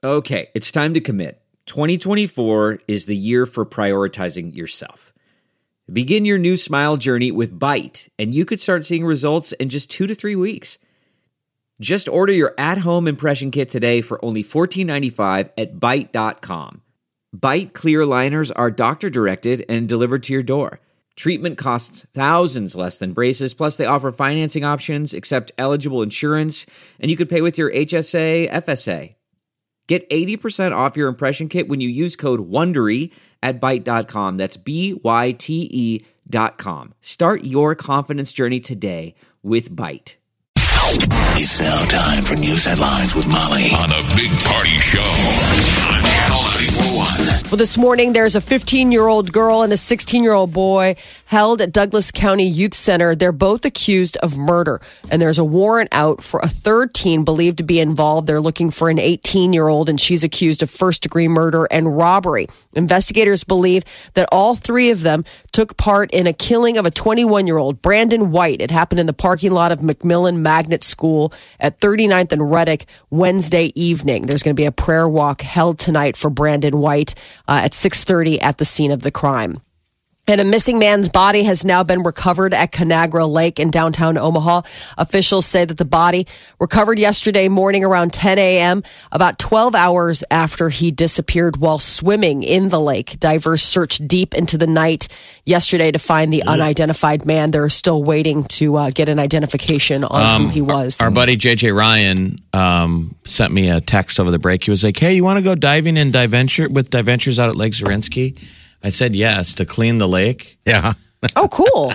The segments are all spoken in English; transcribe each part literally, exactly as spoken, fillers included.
Okay, it's time to commit. twenty twenty-four is the year for prioritizing yourself. Begin your new smile journey with Byte, and you could start seeing results in just two to three weeks. Just order your at-home impression kit today for only fourteen ninety-five at byte dot com. Byte clear aligners are doctor-directed and delivered to your door. Treatment costs thousands less than braces, plus they offer financing options, accept eligible insurance, and you could pay with your H S A, F S A. Get eighty percent off your impression kit when you use code WONDERY at byte dot com. That's B Y T E dot com. Start your confidence journey today with Byte. It's now time for news headlines with Molly on a Big Party Show on Channel ninety-four point one. Well, this morning, there's a fifteen-year-old girl and a sixteen-year-old boy held at Douglas County Youth Center. They're both accused of murder, and there's a warrant out for a third teen believed to be involved. They're looking for an eighteen-year-old, and she's accused of first-degree murder and robbery. Investigators believe that all three of them took part in a killing of a twenty-one-year-old, Brandon White. It happened in the parking lot of McMillan Magnet School at thirty-ninth and Reddick Wednesday evening. There's going to be a prayer walk held tonight for Brandon White uh, at six thirty at the scene of the crime. And a missing man's body has now been recovered at Conagra Lake in downtown Omaha. Officials say that the body recovered yesterday morning around ten a.m., about twelve hours after he disappeared while swimming in the lake. Divers searched deep into the night yesterday to find the unidentified man. They're still waiting to uh, get an identification on um, who he was. Our, our buddy J J Ryan um, sent me a text over the break. He was like, hey, you want to go diving in Diventure with Diventures out at Lake Zorinsky? I said yes, to clean the lake. Yeah. Oh, cool.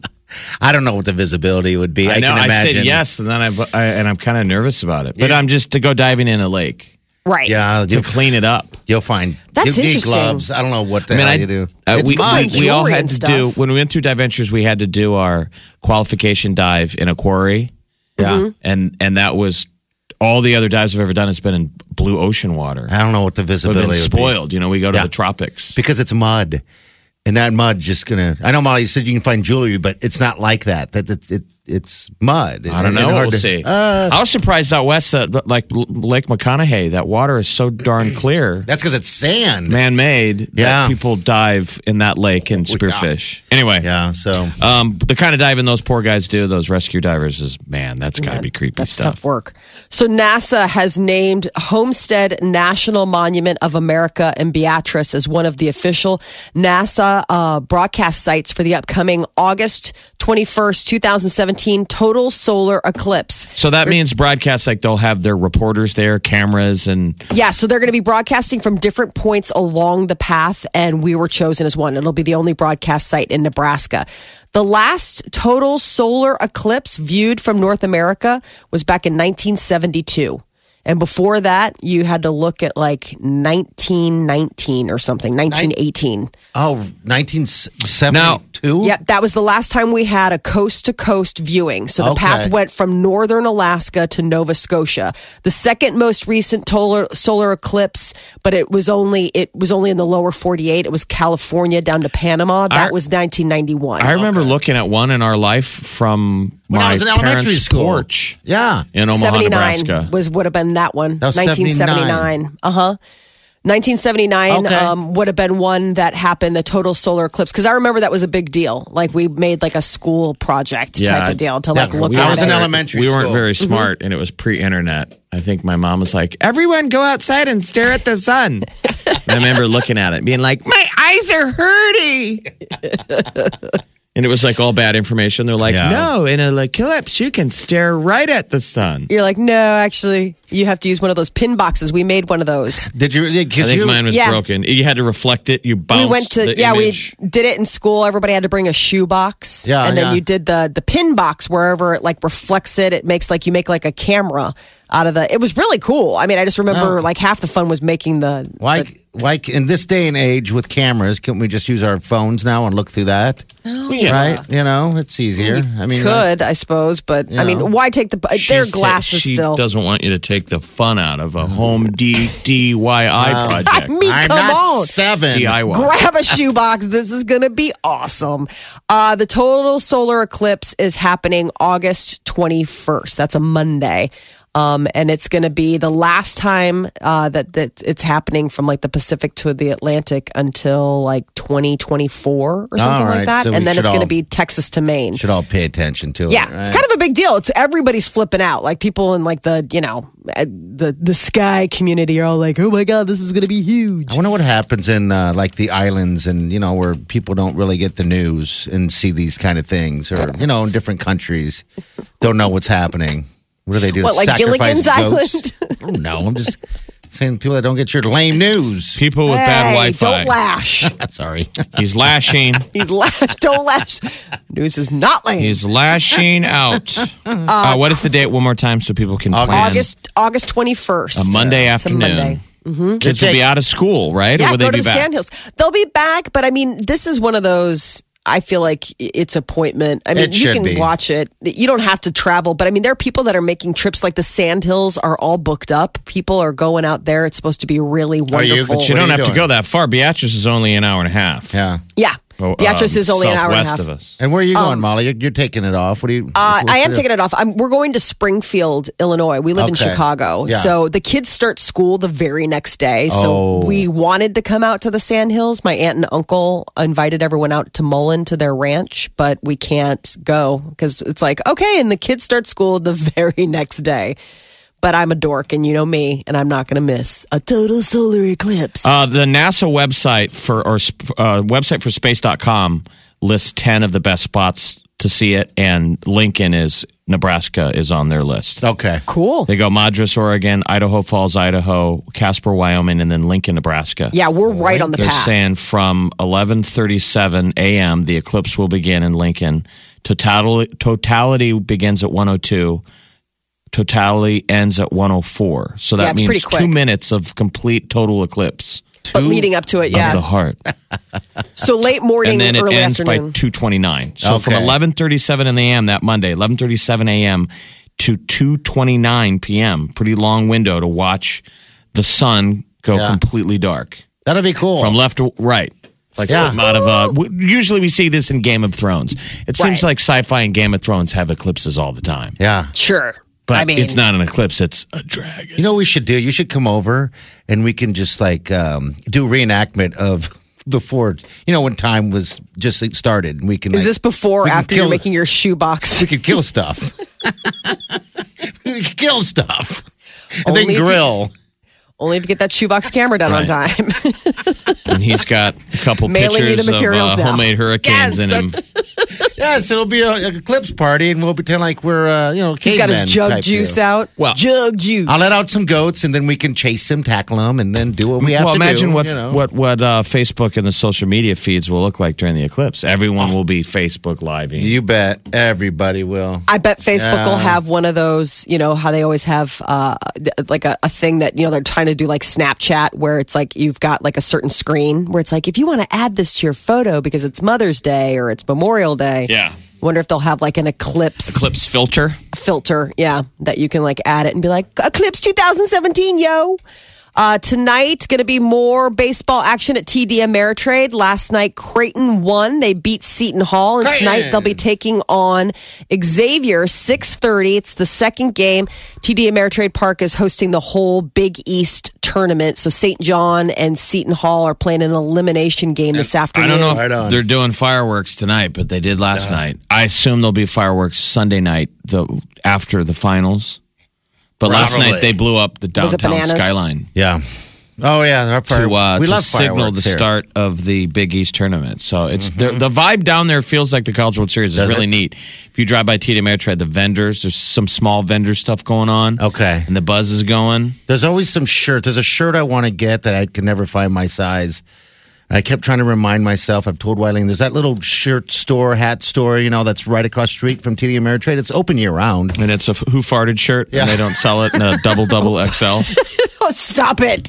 I don't know what the visibility would be. I, I know. can I imagine. said yes, and then I, I and I'm kind of nervous about it. But Yeah. I'm just to go diving in a lake Right. Yeah, to you'll, clean it up. you'll find. That's you need interesting. gloves. I don't know what the I mean, hell I, you do. uh, It's we, mud. we, we all Jewelry had and to stuff. do when we went through Diventures. We had to do our qualification dive in a quarry. Yeah. and and that was all the other dives I've ever done has been in blue ocean water. I don't know what the We've visibility been would spoiled. You know, we go to Yeah. the tropics. be because it's mud, and that mud just gonna. I know Molly said you can find jewelry, but it's not like that. That it, it, it's mud. I don't And know. hard We'll to- see. Uh, I was surprised out west that like L- Lake McConaughey, that water is so darn clear, that's because it's sand. man-made. Yeah. that people dive in that lake and spearfish. Anyway, Yeah. So um, the kind of diving those poor guys do, those rescue divers, is man, that's got to be creepy That's stuff. tough work. So NASA has named Homestead National Monument of America in Beatrice as one of the official NASA uh, broadcast sites for the upcoming August twenty-first, twenty seventeen total solar eclipse. So that means broadcasts like they'll have their reporters there, cameras, and Yeah, so they're going to be broadcasting from different points along the path, and we were chosen as one. It'll be the only broadcast site in Nebraska. The last total solar eclipse viewed from North America was back in nineteen seventy-two. And before that, you had to look at like nineteen nineteen or something, nineteen eighteen. oh, nineteen seventy-two. Yep, that was the last time we had a coast-to-coast viewing. So the Okay. path went from northern Alaska to Nova Scotia. The second most recent solar, solar eclipse, but it was only it was only in the lower forty-eight. It was California down to Panama. That I- was nineteen ninety-one. I remember looking at one in our life from When I my was in elementary parents' school. porch Yeah. in Omaha, seventy-nine Nebraska. was would have been that one. That was nineteen seventy-nine. Uh huh. nineteen seventy-nine Okay. um, would have been one that happened, the total solar eclipse. Because I remember that was a big deal. Like we made like a school project Yeah, type of deal to yeah, like look we at I was it. in elementary We weren't school. very smart, and it was pre-internet. I think my mom was like, "Everyone, go outside and stare at the sun." And I remember looking at it, being like, "My eyes are hurting." And it was like all bad information. They're like, Yeah. "No, in an eclipse, you can stare right at the sun." You're like, no, actually, you have to use one of those pin boxes. We made one of those. Did you? I Because think you. mine was Yeah. broken. You had to reflect it. You bounced We went to the yeah, image. we did it in school. Everybody had to bring a shoe box, Yeah, and then yeah. you did the the pin box wherever it like reflects it. It makes like you make like a camera out of the. It was really cool. I mean, I just remember Oh. like half the fun was making the. Why? the- Why? In this day and age with cameras, can we just use our phones now and look through that? Yeah. Right? You know, it's easier. I mean, could I suppose, but I mean, know. why take the? Their She's glasses she still. doesn't want you to take the fun out of a home D D Y I project. I mean, I'm come not on. seven. D I Y. Grab a shoebox. This is going to be awesome. Uh, the total solar eclipse is happening August twenty-first. That's a Monday. Um, and it's going to be the last time uh, that, that it's happening from like the Pacific to the Atlantic until like twenty twenty-four or something All right, like that. so we and then should it's going to all- be Texas to Maine. Should all pay attention to it. Yeah, right? it's kind of a big deal. It's everybody's flipping out. Like people in like the, you know, uh, the the sky community are all like, "Oh my god, this is going to be huge." I wonder what happens in uh, like the islands and you know where people don't really get the news and see these kind of things, or you know in different countries don't know what's happening. What do they do? What, like Sacrifice Gilligan's goats? Oh, no, I'm just saying people that don't get your lame news. People with Hey, bad Wi-Fi. don't lash. Sorry. He's lashing. He's lash. Don't lash. News is not lame. He's lashing out. Uh, what is the date one more time so people can plan? August August twenty first. A Monday It's a afternoon. Monday. Kids will be out of school, right? Yeah, or will go they to be the back? Sandhills. They'll be back, but I mean, this is one of those. I feel like it's appointment. I mean, It you should can be. watch it. You don't have to travel, but I mean, there are people that are making trips. Like the Sandhills are all booked up. People are going out there. It's supposed to be really you? wonderful. But you What don't are you have to doing? go that far. Beatrice is only an hour and a half. Yeah. yeah, Oh, Beatrice um, is only an hour and a southwest half. of us. And where are you going, Molly? You're, you're taking it off. What are you? Uh, I am taking it off. I'm, we're going to Springfield, Illinois. We live in Okay. Chicago. Yeah. So the kids start school the very next day. So Oh. we wanted to come out to the Sandhills. My aunt and uncle invited everyone out to Mullen to their ranch, but we can't go because it's like, okay, and the kids start school the very next day. But I'm a dork, and you know me, and I'm not going to miss a total solar eclipse. Uh, the NASA website for or uh, website for space dot com lists ten of the best spots to see it, and Lincoln is Nebraska is on their list. Okay. Cool. They go Madras, Oregon, Idaho Falls, Idaho, Casper, Wyoming, and then Lincoln, Nebraska. Yeah, we're right on the They're path. saying from eleven thirty-seven a.m. the eclipse will begin in Lincoln. Totality, totality begins at one oh two. Totality ends at one oh four. So Yeah, that it's means pretty two quick. minutes of complete total eclipse But leading up to it, of yeah. the heart. So late morning, And then it early ends afternoon. by two twenty-nine. So from Okay. eleven thirty-seven in the a m that Monday, eleven thirty-seven a.m. to two twenty-nine p.m. Pretty long window to watch the sun go Yeah. completely dark. That'll be cool. From left to right. It's like Yeah. something out of uh w- usually we see this in Game of Thrones. It seems Right. like sci-fi and Game of Thrones have eclipses all the time. yeah. Sure. But I mean, it's not an eclipse, it's a dragon. You know what we should do? You should come over and we can just like um, do reenactment of before, you know, when time was just started. And we can. Is like, this before or we can after you're kill- making your shoebox? We could kill stuff. we could kill stuff. And Only then if you- grill. Only to get that shoebox camera done on Right. time. And he's got a couple Mailing you the pictures of materials uh, now. homemade hurricanes Yes, in him. Yes, it'll be a, a eclipse party, and we'll pretend like we're, uh, you know, He's got his cavemen jug type juice deal. out. Well- jug juice. I'll let out some goats, and then we can chase them, tackle them, and then do what we have Well, to imagine do. what you know. what what uh, Facebook and the social media feeds will look like during the eclipse. Everyone will be Facebook living. You bet. Everybody will. I bet Facebook Yeah. will have one of those, you know, how they always have uh, like a, a thing that, you know, they're trying to do like Snapchat where it's like you've got like a certain screen where it's like, if you want to add this to your photo because it's Mother's Day or it's Memorial Day. Yeah. Wonder if they'll have like an eclipse, Eclipse filter. filter. Yeah. That you can like add it and be like, Eclipse twenty seventeen, yo. Uh, tonight, going to be more baseball action at T D Ameritrade. Last night, Creighton won. They beat Seton Hall. And Creighton. tonight, they'll be taking on Xavier, six thirty. It's the second game. T D Ameritrade Park is hosting the whole Big East tournament. So Saint John and Seton Hall are playing an elimination game this I afternoon. don't know if Right on. they're doing fireworks tonight, but they did last night. I assume there'll be fireworks Sunday night the after the finals. But last Probably. night they blew up the Was it downtown bananas? skyline Yeah. Oh, yeah. Our fire- to uh, we to love signal fireworks the here. start of the Big East tournament. So it's the, the vibe down there feels like the College World Series. It's Does really it? neat. If you drive by T D Ameritrade, the vendors, there's some small vendor stuff going on. Okay. And the buzz is going. There's always some shirt. There's a shirt I want to get that I can never find my size. And I kept trying to remind myself. I've told Wyling, there's that little shirt store, hat store, you know, that's right across the street from T D Ameritrade. It's open year round. And it's a Who Farted shirt, Yeah. and they don't sell it in a double, double X L. Oh, stop it.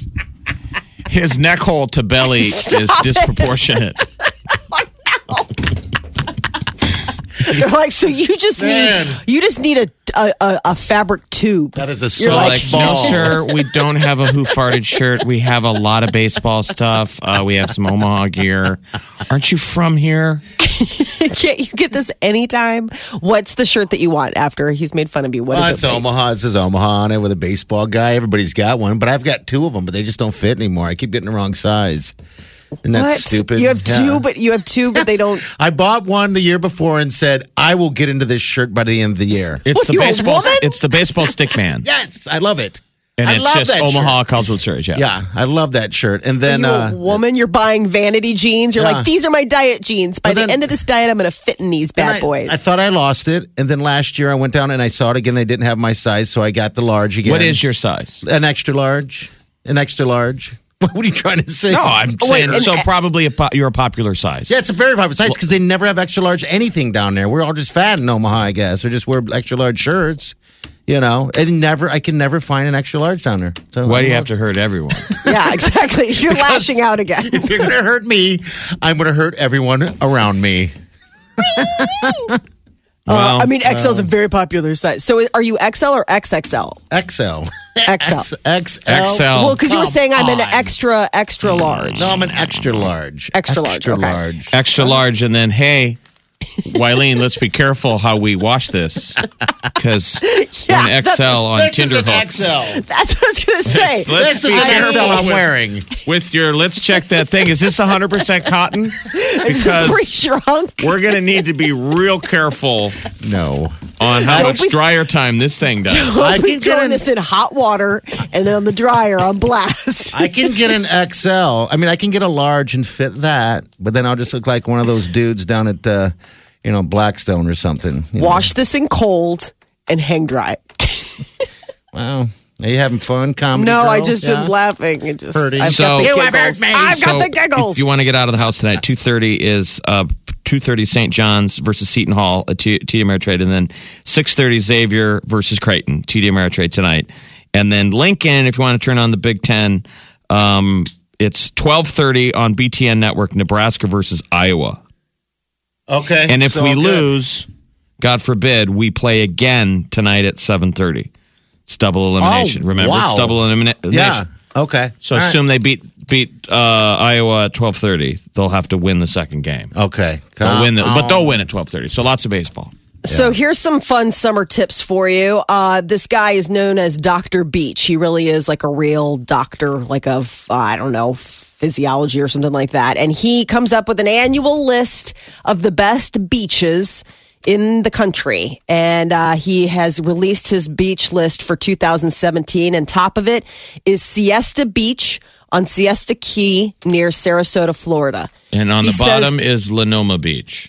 His neck hole to belly is Stop it. disproportionate. They're like, so you just Man. need you just need a, a, a, a fabric tube. That is a You're soft like, Like, ball. no, sir, we don't have a Who Farted shirt. We have a lot of baseball stuff. Uh, we have some Omaha gear. Aren't you from here? Can't you get this anytime? What's the shirt that you want after he's made fun of you? What Well, is it's it? Omaha. It says Omaha on it with a baseball guy. Everybody's got one, but I've got two of them, but they just don't fit anymore. I keep getting the wrong size. And that's What? stupid. You have Yeah. two, but you have two, but they don't. I bought one the year before and said I will get into this shirt by the end of the year. It's the You a baseball. woman? It's the baseball stick man, Yes, I love it. and I it's love just that Omaha shirt. College World Series. Yeah. Yeah, I love that shirt. And then You're uh, a woman. You're buying vanity jeans. You're Yeah. like, these are my diet jeans. By But the then- end of this diet, I'm going to fit in these and bad I, boys. I thought I lost it, and then last year I went down and I saw it again. They didn't have my size, so I got the large again. What is your size? an extra large? An extra large. What are you trying to say? No, I'm Oh, wait, saying and- so. Probably a po- you're a popular size. Yeah, it's a very popular size because they never have extra large anything down there. We're all just fat in Omaha, I guess, or just wear extra large shirts. You know, and never, I can never find an extra large down there. So Why do you have to hurt everyone? yeah, exactly. You're lashing out again. If you're gonna hurt me, I'm gonna hurt everyone around me. Uh, I mean, X L is a very popular size. So are you X L or X X L? X L. X L. X L. X L. Well, because you were Come saying I'm an on. extra, extra large. No, I'm an extra large. Extra large, Extra okay. large. Extra large, and then hey, Wileen, let's be careful how we wash this because Yeah, we're an X L on This is Tinder an hooks. X L. That's what I was going to say. Let's- let's This is be an X L careful I'm with- wearing. With your, let's check that thing. Is this one hundred percent cotton? It's free Because shrunk. we're going to need to be real careful No. on how Don't much be- dryer time this thing does. I We'll be can get throwing an- this in hot water and then on the dryer on blast. I can get an X L. I mean, I can get a large and fit that, but then I'll just look like one of those dudes down at, uh, you know, Blackstone or something. you know. Wash this in cold and hang dry. Well, are you having fun, comedy No, girl? I just Yeah? been laughing. It just, Hurting. I've So- got the You have giggles. hurt me. I've got So the giggles. if you want to get out of the house tonight, two thirty is uh, two thirty Saint John's versus Seton Hall at T D Ameritrade, and then six thirty Xavier versus Creighton, T D Ameritrade tonight. And then Lincoln, if you want to turn on the Big Ten, um, it's twelve thirty on B T N Network, Nebraska versus Iowa. Okay. And if so we good. lose, God forbid, we play again tonight at seven thirty. It's double elimination. Oh, Remember, wow. it's double elimination. Yeah. Okay. So All right. assume they beat beat uh, Iowa at twelve thirty. They'll have to win the second game. Okay. They'll win, the, but Oh. they'll win at twelve thirty. So lots of baseball. So here's some fun summer tips for you. Uh, this guy is known as Doctor Beach. He really is like a real doctor, like of, uh, I don't know, physiology or something like that. And he comes up with an annual list of the best beaches in the country. And uh, he has released his beach list for two thousand seventeen. And top of it is Siesta Beach on Siesta Key near Sarasota, Florida. And on He the says- bottom is Lenoma Beach.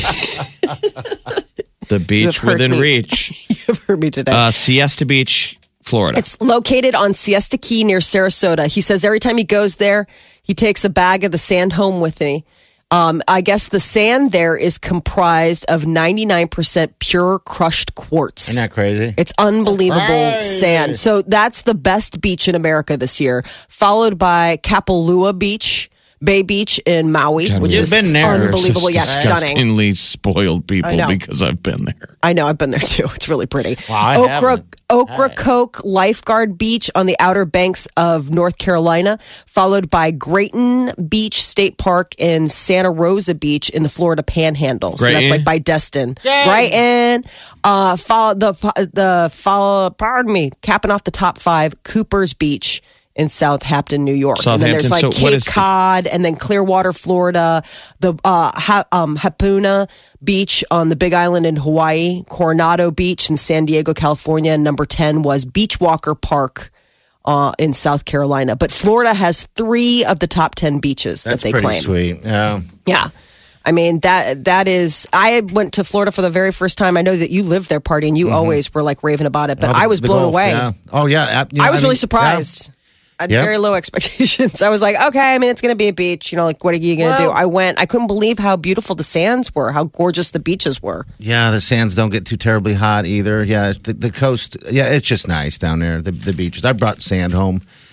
The beach heard within me. reach. You've heard me today. Uh, Siesta Beach, Florida. It's located on Siesta Key near Sarasota. He says every time he goes there, he takes a bag of the sand home with me. Um, I guess the sand there is comprised of ninety-nine percent pure crushed quartz. Isn't that crazy? It's unbelievable Crazy. sand. So that's the best beach in America this year, followed by Kapalua Beach, Bay Beach in Maui, God, which we've is been there. unbelievable. Yeah, Just stunning. disgustingly spoiled people I know. because I've been there. I know, I've been there too. It's really pretty. Wow, I Okra haven't. Ocracoke Lifeguard Beach on the outer banks of North Carolina, followed by Grayton Beach State Park and Santa Rosa Beach in the Florida Panhandle. So that's Grayton? like by Destin. Grayton. Uh, follow the the follow. Pardon me. Capping off the top five, Cooper's Beach in Southampton, New York. And then there's like Southampton. So what Cape is the- Cod and then Clearwater, Florida, the uh, ha- um, Hapuna Beach on the Big Island in Hawaii, Coronado Beach in San Diego, California. And number ten was Beachwalker Park uh, in South Carolina. But Florida has three of the top ten beaches That's that they pretty claim. sweet. Yeah. Yeah. I mean, that that is, I went to Florida for the very first time. I know that you lived there, Party, and you always were like raving about it, but Oh, the- I was the blown Gulf, away. Yeah. Oh, yeah. uh, yeah, I was mean, really surprised. I had Yeah. very low expectations. I was like, okay, I mean, it's going to be a beach. You know, like, what are you going to Well- do? I went, I couldn't believe how beautiful the sands were, how gorgeous the beaches were. Yeah, the sands don't get too terribly hot either. Yeah, the, the coast. Yeah, it's just nice down there. The, the beaches. I brought sand home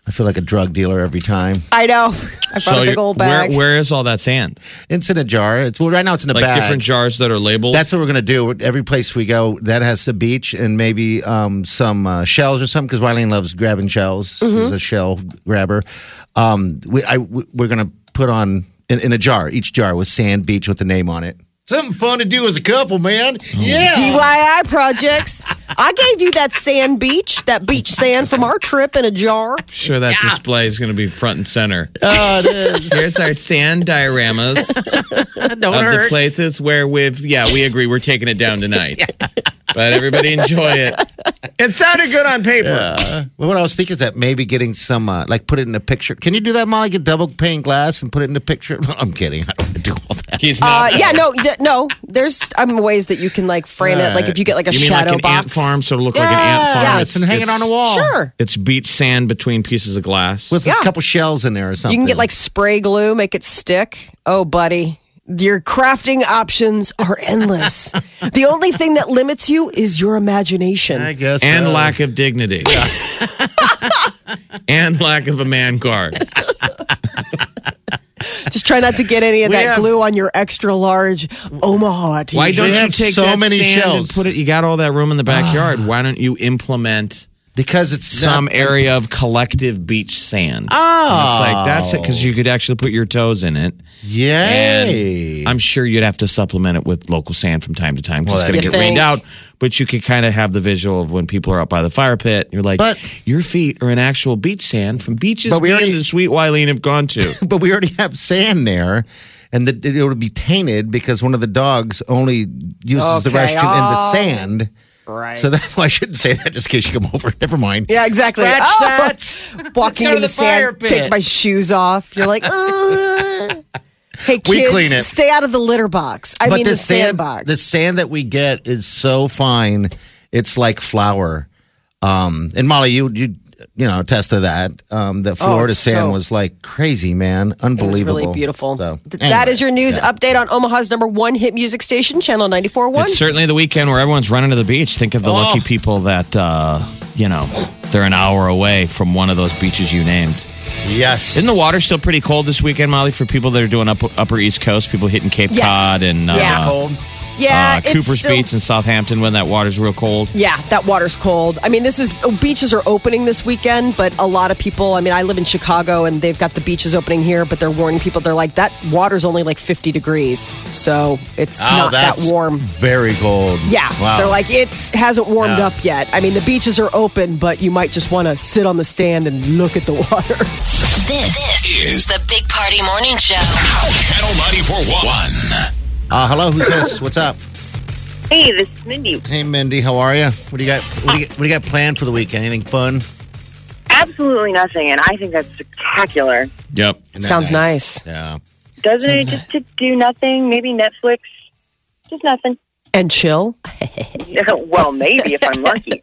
I feel like a drug dealer every time. I know. I brought a big you- old bag. Where, where is all that sand? It's in a jar. It's well, right now. It's in a Like bag. different jars that are labeled? That's what we're gonna do. Every place we go that has a beach and maybe um, some uh, shells or something. Because Wileen loves grabbing shells. Mm-hmm. She's a shell grabber. Um, we, I, we- we're gonna put on in, in a jar. Each jar with sand beach with the name on it. Something fun to do as a couple, man. Yeah. D Y I projects. I gave you that sand beach, that beach sand from our trip in a jar. sure that display is going to be front and center. Oh, it is. Here's our sand dioramas Don't of hurt. the places where we've, yeah, we agree we're taking it down tonight. But everybody enjoy it. It sounded good on paper. Uh, well, what I was thinking is that maybe getting some, uh, like, put it in a picture. Can you do that, Molly? Get double pane glass and put it in a picture? I'm kidding. I don't want to do all that. He's Uh, not. yeah, no, th- no. There's um, ways that you can like frame it. Like if you get like a you mean shadow like an box. ant farm, so it'll look like an ant farm? Yeah, it's, hanging on a wall. Sure. It's beach sand between pieces of glass. With Yeah. a couple shells in there or something. You can get like spray glue, make it stick. Oh, buddy. Your crafting options are endless. The only thing that limits you is your imagination. I guess. and so. lack of dignity. And lack of a man card. Just try not to get any of We that have- glue on your extra large Omaha t-shirt. Why don't you have take so that many sand shells. and put it? You got all that room in the backyard. Why don't you implement Because it's some not- area of collective beach sand? Oh. And it's like that's it because you could actually put your toes in it. Yay. And I'm sure you'd have to supplement it with local sand from time to time because Well, it's going to you get rained think? out. But you could kind of have the visual of when people are up by the fire pit. You're like, But- your feet are in actual beach sand from beaches But we me already- and the sweet Wileen have gone to. but we already have sand there. And the, it would be tainted because one of the dogs only uses the Okay. restroom in the Oh. sand. Right. So that's why I shouldn't say that just in case you come over. Never mind. Yeah, exactly. Scratch Oh, that. walking Let's go in to the, the fire sand, pit. take my shoes off. You're like, ugh. Hey, kids, We clean it. stay out of the litter box. I but mean, the, the sand, sand box. the sand that we get is so fine. It's like flour. Um, and Molly, you you you know attest to that. Um, the Florida it's sand so- was like crazy, man, It was unbelievable. really beautiful. So, Th- anyway, that is your news yeah. update on Omaha's number one hit music station, Channel ninety-four point one. It's certainly the weekend where everyone's running to the beach. Think of the Oh. lucky people that, uh, you know, they're an hour away from one of those beaches you named. Yes. Isn't the water still pretty cold this weekend, Molly, for people that are doing up, upper East Coast, people hitting Cape Yes. Cod and uh, Yeah. cold? Yeah, uh, it's Cooper's still- Beach in Southampton when that water's real cold? Yeah, that water's cold. I mean, this is oh, beaches are opening this weekend, but a lot of people. I mean, I live in Chicago, and they've got the beaches opening here, but they're warning people. They're like, that water's only like fifty degrees, so it's Oh, not that that's warm. Very cold. Yeah, Wow. they're like it's hasn't warmed Yeah. up yet. I mean, the beaches are open, but you might just want to sit on the stand and look at the water. Is This, is the Big Party Morning Show. Channel ninety-four point one. Uh, hello, who's this? What's up? Hey, this is Mindy. Hey, Mindy, how are you? What do you got? What do you, what do you got planned for the weekend? Anything fun? Absolutely nothing, and I think that's spectacular. Yep. Isn't that Sounds nice. Yeah. Doesn't it just to do nothing? Maybe Netflix? Just nothing. And chill. Well, maybe if I'm lucky.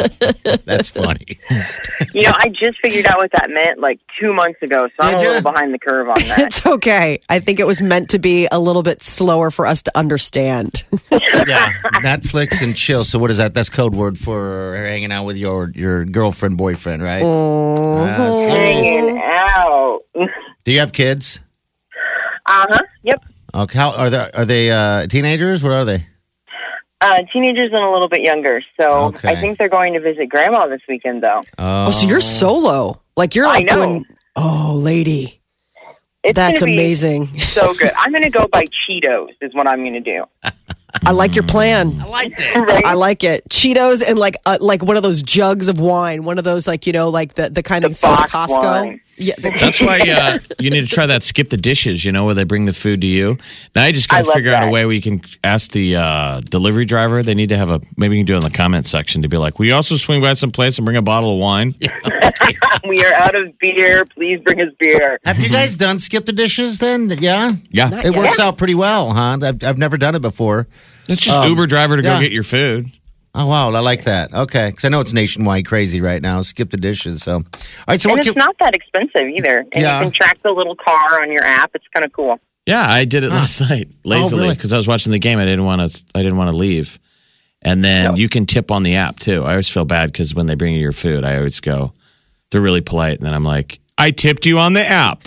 That's funny. You know, I just figured out what that meant like two months ago, so I'm Did a ya? little behind the curve on that. It's okay. I think it was meant to be a little bit slower for us to understand. Yeah. Netflix and chill. So what is that? That's code word for hanging out with your your girlfriend, boyfriend, right? Uh, so- Hanging out. do you have kids? Uh huh. Yep. Okay. How are they? Are they uh, teenagers? What are they? Uh, teenagers and a little bit younger. So Okay. I think they're going to visit grandma this weekend, though. Oh, so you're solo. Like you're I like know. doing Oh, lady. It's That's gonna be amazing. So good. I'm going to go buy Cheetos, is what I'm going to do. I like your plan. I like that. Right? I like it. Cheetos and like uh, like one of those jugs of wine, one of those like you know like the the kind The of sell at box Costco. wine. Yeah, the- That's why uh, you need to try that skip the dishes, you know, where they bring the food to you. Now you just got I to love figure out a that. way where you can ask the uh, delivery driver. They need to have a, maybe you can do it in the comment section to be like, will you also swing by some place and bring a bottle of wine? We are out of beer. Please bring us beer. Have you guys done skip the dishes then? Yeah. Yeah. Not It yet. works out pretty well, huh? I've, I've never done it before. It's just Um, Uber driver to yeah. go get your food. Oh, wow. I like that. Okay. Because I know it's nationwide crazy right now. Skip the dishes. So, all right. So, And what it's can, not that expensive either. And Yeah. you can track the little car on your app. It's kind of cool. Yeah, I did it last night lazily really? because I was watching the game. I didn't want to. I didn't want to leave. And then you can tip on the app too. I always feel bad because when they bring you your food, I always go, they're really polite. And then I'm like, I tipped you on the app.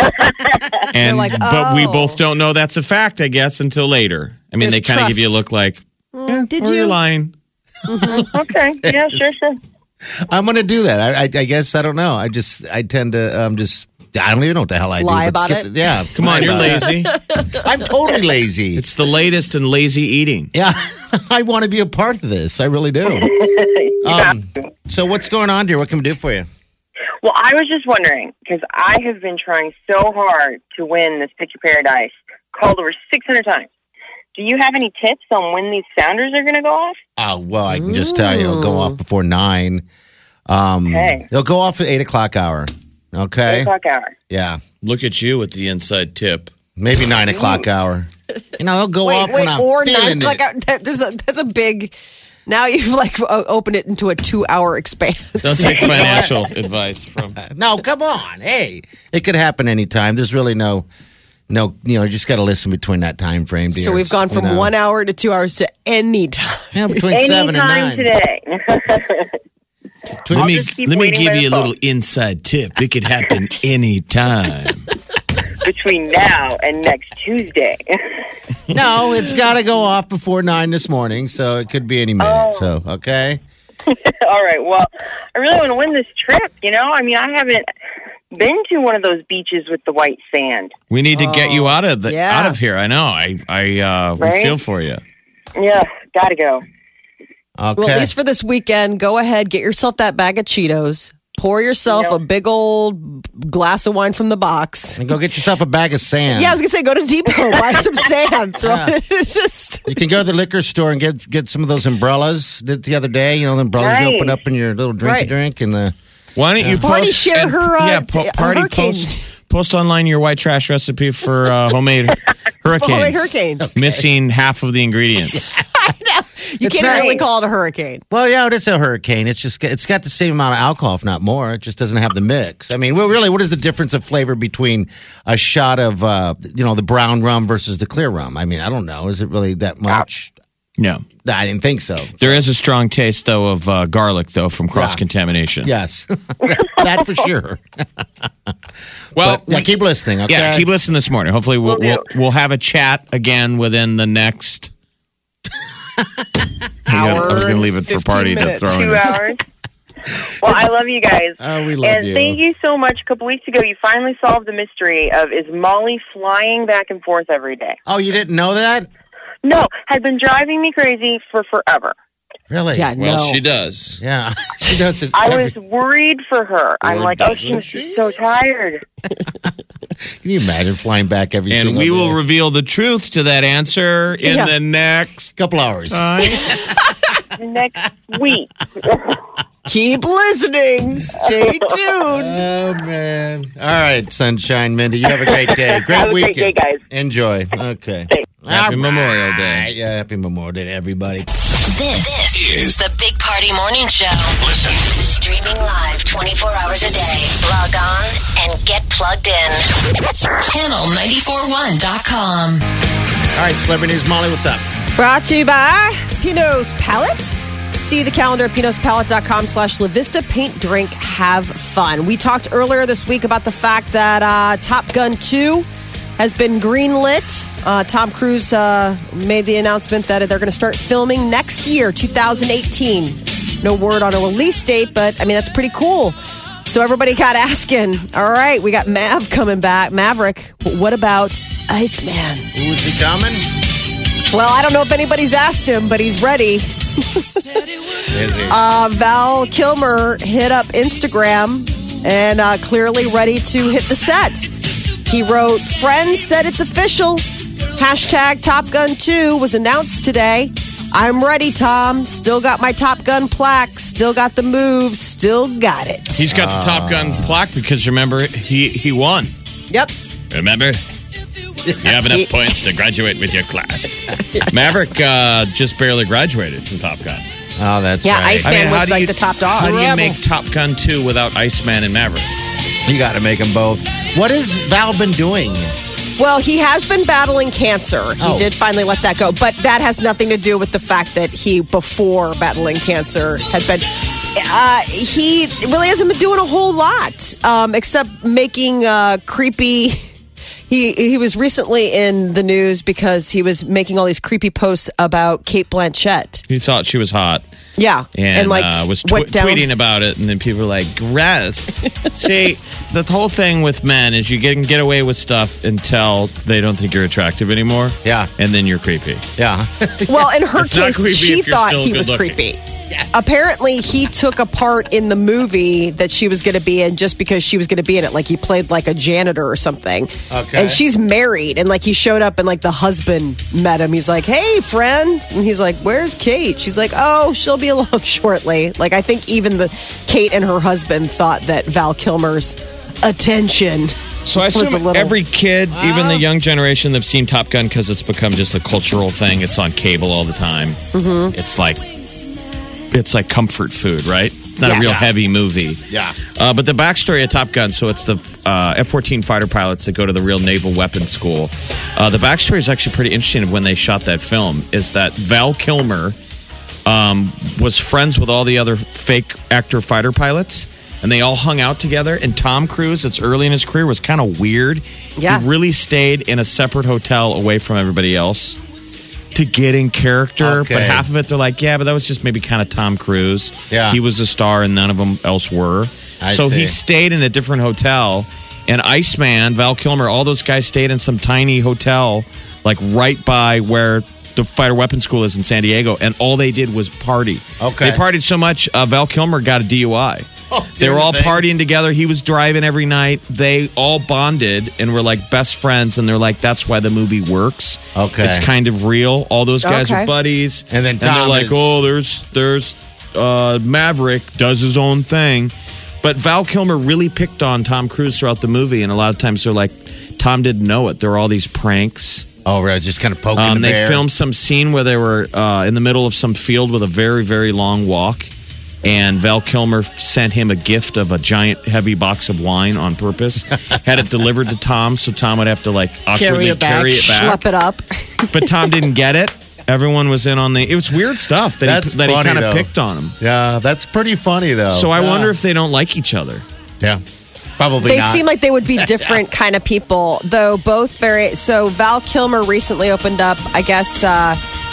and like, But we oh. both don't know that's a fact, I guess, until later. I mean, There's they kind of give you a trust. look like, eh, Did or you? you're lying. Okay. Yeah, sure, sure. I'm going to do that. I, I, I guess I don't know. I just I tend to um just I don't even know what the hell I Lie do. but about skip it? the- yeah, Come on, you're lie about lazy. it. I'm totally lazy. It's the latest in lazy eating. Yeah, I want to be a part of this. I really do. Um, so what's going on, dear? What can we do for you? Well, I was just wondering, because I have been trying so hard to win this Pick Your Paradise, called over six hundred times. Do you have any tips on when these sounders are going to go off? Oh, well, I can just tell you, it'll go off before nine. Um, Okay. It'll go off at eight o'clock hour. Okay. eight o'clock hour. Yeah. Look at you with the inside tip. Maybe nine o'clock hour. You know, it'll go Wait, off wait, when I'm or feeling nine. Like it. that- there's a that's a big. Now you've like o- opened it into a two-hour expanse. Don't take financial advice from. No, come on. Hey, it could happen anytime. There's really no, no, you know, you just got to listen between that time frame. So we've gone from you know. one hour to two hours to any time. Yeah, between seven and Anytime nine. today. Between- Let me just keep let me waiting give by you a the little phone. inside tip. It could happen anytime. Between now and next Tuesday. No, it's got to go off before nine this morning, so it could be any minute. Oh. So, okay. All right. Well, I really want to win this trip, you know? I mean, I haven't been to one of those beaches with the white sand. We need to get you out of the yeah. out of here. I know. I I uh, we Right? feel for you. Yeah, gotta go. Okay. Well, at least for this weekend, go ahead, get yourself that bag of Cheetos, pour yourself Yep. a big old glass of wine from the box. and go get yourself a bag of sand. Yeah, I was gonna say, go to Depot, buy some sand, throw it. It's just You can go to the liquor store and get get some of those umbrellas that the other day. You know, the umbrellas you Nice. open up in your little drinky Right. drink and the. Why don't you Party post share and- her, uh, yeah, po- t- party hurricane. post post online your white trash recipe for uh, homemade hurricanes. homemade hurricanes. Missing half of the ingredients. You It's can't not- really call it a hurricane. Well, yeah, it is a hurricane. It's just it's got the same amount of alcohol, if not more. It just doesn't have the mix. I mean, well, really, what is the difference of flavor between a shot of uh, you know the brown rum versus the clear rum? I mean, I don't know. Is it really that much? No. No, I didn't think so. There is a strong taste though of uh, garlic though from cross contamination. Yes, that for sure. Well, But, yeah, keep listening. Okay. yeah, keep listening this morning. Hopefully, we'll Will do. we'll, we'll have a chat again within the next I was going to and leave it for fifteen party minutes. to throw Two in. hours. Well, I love you guys. Oh, we love and you. thank you so much. A couple weeks ago, you finally solved the mystery of is Molly flying back and forth every day? Oh, you didn't know that? No, had been driving me crazy for forever. Really? Yeah, Well, no. she does. Yeah. She does it. I every- was worried for her. I'm Or like, oh, she doesn't must she? be so tired. Can you imagine flying back every And single we will day? reveal the truth to that answer in Yeah. the next couple hours. time. Next week. Keep listening. Stay tuned. Oh man! All right, Sunshine Mindy, you have a great day. Great Have a great weekend. day, guys. Enjoy. Okay. Happy All Memorial Day. right. Yeah, happy Memorial Day to everybody. This, this is the Big Party Morning Show. Listen. Streaming live twenty-four hours a day. Log on and get plugged in. channel nine four one dot com. All right, Celebrity News, Molly, what's up? Brought to you by Pinot's Palette. See the calendar at pinospalette.com slash La Vista. Paint, drink, have fun. We talked earlier this week about the fact that uh, Top Gun two has been greenlit. Uh, Tom Cruise uh, made the announcement that they're going to start filming next year, two thousand eighteen. No word on a release date, but I mean, that's pretty cool. So everybody got asking, all right, we got Mav coming back, Maverick. But what about Iceman? Who is he coming? Well, I don't know if anybody's asked him, but he's ready. Is he? Uh, Val Kilmer hit up Instagram and uh, clearly ready to hit the set. He wrote, "Friends said it's official. Hashtag Top Gun two was announced today. I'm ready, Tom. Still got my Top Gun plaque. Still got the moves. Still got it." He's got the Top Gun plaque because remember, he, he won. Yep. Remember? You have enough points to graduate with your class. Maverick uh, just barely graduated from Top Gun. Oh, that's Yeah, right. Iceman was do like you- the top dog. How do you Rebel. make Top Gun two without Iceman and Maverick? You got to make them both. What has Val been doing? Well, he has been battling cancer. He Oh. did finally let that go. But that has nothing to do with the fact that he, before battling cancer, had been. uh, he really hasn't been doing a whole lot um, except making uh, creepy. He he was recently in the news because he was making all these creepy posts about Kate Blanchett. He thought she was hot. Yeah, And, and like uh, was tw- went down. tweeting about it, and then people were like, gross. See, the whole thing with men is you can get away with stuff until they don't think you're attractive anymore. Yeah. And then you're creepy. Yeah. Well, in her It's not case, creepy she if you're thought still he was good-looking. creepy. Apparently, he took a part in the movie that she was going to be in just because she was going to be in it. Like he played like a janitor or something. Okay. And she's married, and like he showed up, and like the husband met him. He's like, "Hey, friend," and he's like, "Where's Kate?" She's like, "Oh, she'll be along shortly." Like I think even the Kate and her husband thought that Val Kilmer's attention. So I was a assume little- every kid, even the young generation, they've seen Top Gun because it's become just a cultural thing. It's on cable all the time. Mm-hmm. It's like it's like comfort food, right? It's not Yes. a real heavy movie. Yeah. Uh, but the backstory of Top Gun, so it's the uh, F fourteen fighter pilots that go to the real naval weapons school. Uh, the backstory is actually pretty interesting of when they shot that film, is that Val Kilmer um, was friends with all the other fake actor fighter pilots, and they all hung out together. And Tom Cruise, it's early in his career, was kind of weird. Yeah. He really stayed in a separate hotel away from everybody else to get in character. Okay. But half of it, they're like, yeah, but that was just maybe kind of Tom Cruise. Yeah. He was a star and none of them else were. I so he see. stayed in a different hotel. And Iceman, Val Kilmer, all those guys stayed in some tiny hotel, like right by where the fighter weapons school is in San Diego. And all they did was party. Okay. They partied so much, uh, Val Kilmer got a D U I. Oh, They were all thing. partying together. He was driving every night. They all bonded and were like best friends. And they're like, that's why the movie works. Okay. It's kind of real. All those guys Okay. are buddies. And then they're Tom like, is- oh, there's there's uh, Maverick does his own thing. But Val Kilmer really picked on Tom Cruise throughout the movie. And a lot of times they're like, Tom didn't know it. There were all these pranks. Oh, right. Just kind of poking Um, the they bear. filmed some scene where they were uh, in the middle of some field with a very, very long walk. And Val Kilmer sent him a gift of a giant, heavy box of wine on purpose. Had it delivered to Tom, so Tom would have to like awkwardly it back, carry it back. Schlep it up. But Tom didn't get it. Everyone was in on the. It was weird stuff that That's he, that he funny, kind of though. picked on him. Yeah, that's pretty funny, though. So I Yeah. wonder if they don't like each other. Yeah. Probably They not. seem like they would be different kind of people, though both very. So Val Kilmer recently opened up, I guess uh,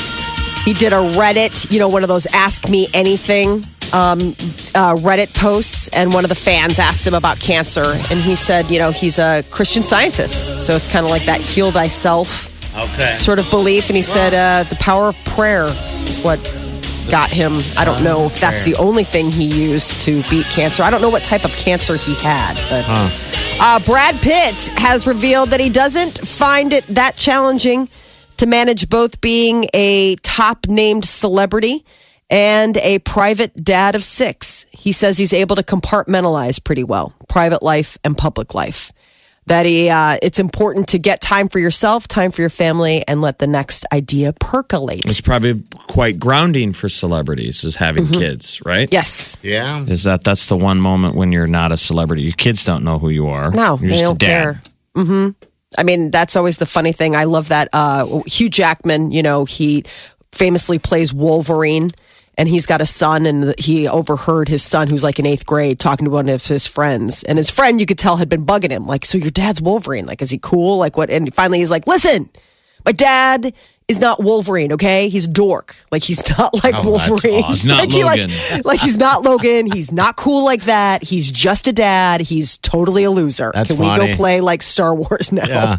he did a Reddit, you know, one of those Ask Me Anything um, uh, Reddit posts, and one of the fans asked him about cancer, and he said, you know, he's a Christian Scientist, so it's kind of like that heal thyself Okay. sort of belief, and he said uh, the power of prayer is what got him. I don't know if that's the only thing he used to beat cancer. I don't know what type of cancer he had, but uh, Brad Pitt has revealed that he doesn't find it that challenging to manage both being a top named celebrity and a private dad of six. He says he's able to compartmentalize pretty well, private life and public life. That he, uh, it's important to get time for yourself, time for your family, and let the next idea percolate. It's probably quite grounding for celebrities is having kids, right? Yes. Yeah. Is that that's the one moment when you're not a celebrity? Your kids don't know who you are. No, you're they just don't a dad. care. hmm I mean, that's always the funny thing. I love that. Uh, Hugh Jackman, you know, he famously plays Wolverine, and he's got a son, and he overheard his son, who's like in eighth grade, talking to one of his friends. And his friend, you could tell, had been bugging him. Like, so your dad's Wolverine. Like, is he cool? Like, what? And finally he's like, listen, my dad is not Wolverine, okay? He's a dork. Like, he's not like Oh, that's Wolverine. awesome. He's not like, he, like- Logan. like, he's not Logan. He's not cool like that. He's just a dad. He's totally a loser. That's Can we funny. go play like Star Wars now? Yeah.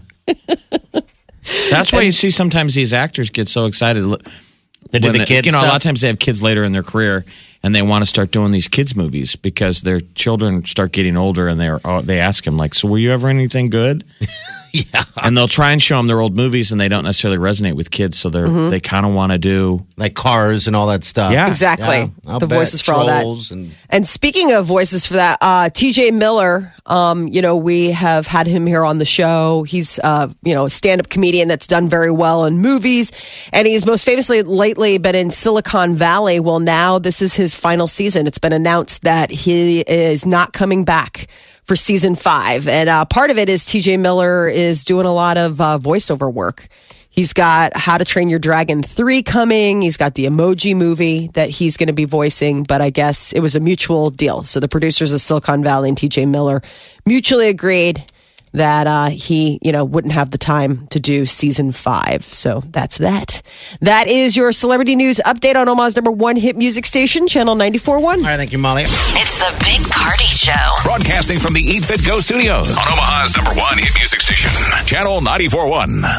That's why you see sometimes these actors get so excited. They do when the they- kid you know, a lot stuff. of times they have kids later in their career, and they want to start doing these kids movies because their children start getting older, and they are oh, they ask them like, "So were you ever anything good?" Yeah. And they'll try and show them their old movies, and they don't necessarily resonate with kids, so they're they kind of want to do. Like Cars and all that stuff. Yeah. Exactly. Yeah, I'll the bet. voices for all that. Trolls And And speaking of voices for that, uh, T J Miller, um, you know, we have had him here on the show. He's, uh, you know, a stand-up comedian that's done very well in movies. And he's most famously lately been in Silicon Valley. Well, now this is his final season. It's been announced that he is not coming back for season five. And uh, part of it is T J Miller is doing a lot of uh, voiceover work. He's got How to Train Your Dragon three coming. He's got the Emoji Movie that he's going to be voicing, but I guess it was a mutual deal. So the producers of Silicon Valley and T J Miller mutually agreed that uh, he, you know, wouldn't have the time to do season five. So that's that. That is your celebrity news update on Omaha's number one hit music station, Channel ninety-four point one. All right, thank you, Molly. It's the Big Party Show. Broadcasting from the Eat Fit Go studios on Omaha's number one hit music station, Channel ninety-four point one.